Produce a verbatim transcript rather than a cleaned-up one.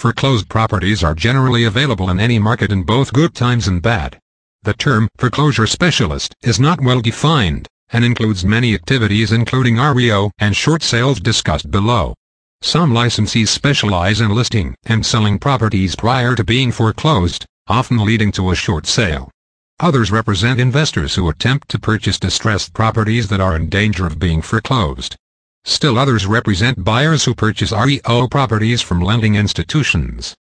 foreclosed properties are generally available in any market in both good times and bad. The term foreclosure specialist is not well defined, and includes many activities including R E O and short sales discussed below. Some licensees specialize in listing and selling properties prior to being foreclosed, often leading to a short sale. Others represent investors who attempt to purchase distressed properties that are in danger of being foreclosed. Still others represent buyers who purchase R E O properties from lending institutions.